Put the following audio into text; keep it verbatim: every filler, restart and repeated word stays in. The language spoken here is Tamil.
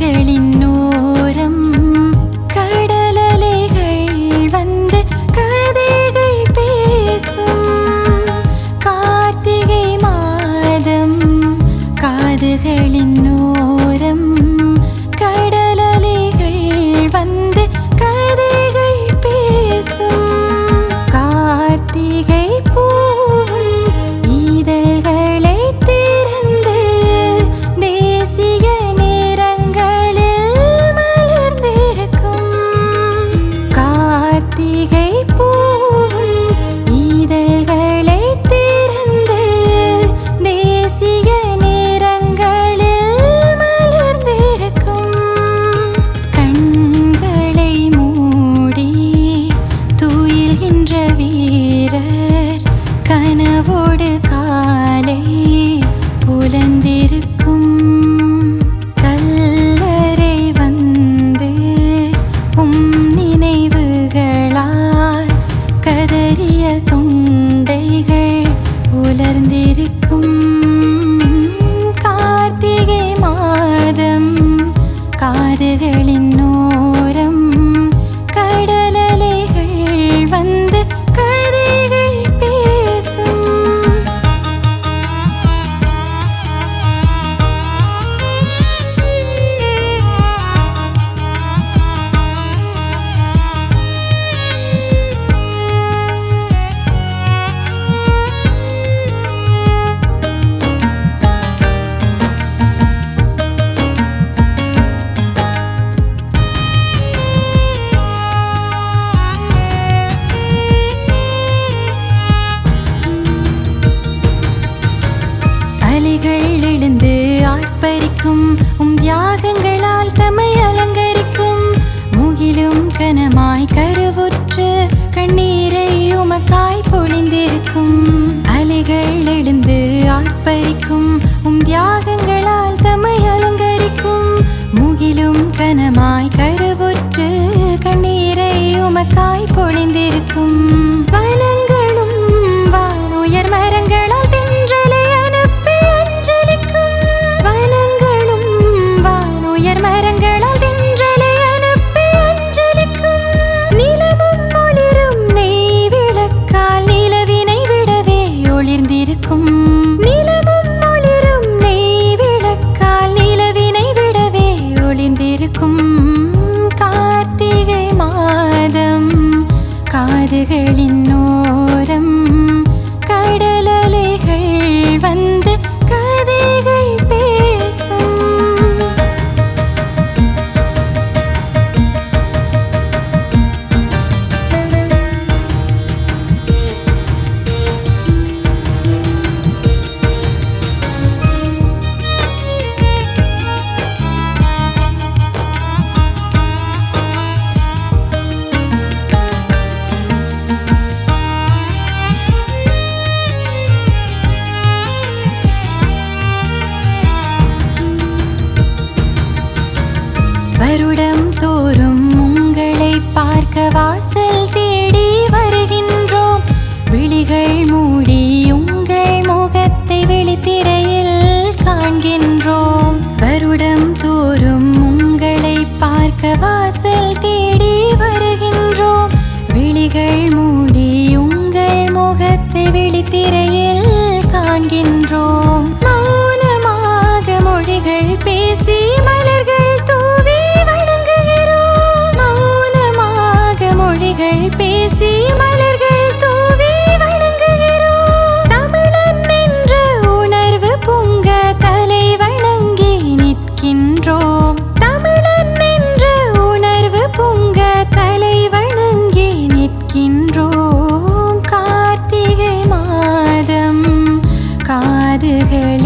காதுகளின் ஓரம் கடலலைகள் வந்து கதைகள் பேசும். கார்த்திகை மாதம் காதுகளின் ஓரம் கடலலைகள் வந்து கதைகள் பேசும். கார்த்திகை பூவும் இதழ்களை திறந்து தேசிய நிறங்களில் மலர்ந்திருக்கும். கார்த்திகை பூவும் இதழ்களை திறந்து தேசிய நிறங்களில் மலர்ந்திருக்கும். கண்களை மூடி துயில்கின்ற வீரர் கனவோடு காலை புலந்திருக்கும். கல்லறை வந்து உம் நினைவுகளால் கதறிய தொண்டைகள் உலர்ந்திருக்கும். கார்த்திகை மாதம் காதுகளின் ஓரம் கடலலைகள் வந்து கதைகள் பேசும். அலைகள் எழுந்து ஆர்ப்பரிக்கும் உம் தியாகங்களால் தம்மை அலங்கரிக்கும். முகிலும் கனமாய் கருவுற்று கண்ணீரை உமக்காய் பொழிந்திருக்கும். அலைகள் எழுந்து ஆர்ப்பரிக்கும் உம் தியாகங்களால் தம்மை அலங்கரிக்கும். முகிலும் கனமாய் கருவுற்று கண்ணீரை உமக்காய் பொழிந்திருக்கும். வனங்களும் வானுயர் மரங்களால் தென்றலை அனுப்பி அஞ்சலிக்கும். வனங்களும் வானுயர் மரங்களால் தென்றலை அனுப்பி அஞ்சலிக்கும். நிலவும் ஒளிரும் நெய் விளக்கால் நிலவினை விடவே ஒளிர்ந்திருக்கும். நிலவும் ஒளிரும் நெய் விளக்கால் நிலவினை விடவே ஒளிர்ந்திருக்கும். கார்த்திகை மாதம் காதுகளின் ஓரம் கடலலைகள் வந்து கதைகள் பேசும். வருடம் தோறும் உங்களை பார்க்க வாசல் தேடி வருகின்றோம். விழிகள் மூடி உங்கள் முகத்தை வெளித்திரையில் காண்கின்றோம். வருடம் தோறும் உங்களை பார்க்க வாசல் தேடி வருகின்றோம். விழிகள் மூடி உங்கள் முகத்தை வெளித்திரையில் காண்கின்றோம். மௌனமாக மொழிகள் பேசி மலர்கள் தூவி வணங்குகிறோம். மௌனமாக மொழிகள் பேசி மலர்கள் தூவி வணங்குகிறோம். தமிழன் என்ற உணர்வு பொங்க தலை வணங்கி நிற்கின்றோம். தமிழன் என்ற உணர்வு பொங்க தலை வணங்கி நிற்கின்றோம். கார்த்திகை மாதம் காதுகள்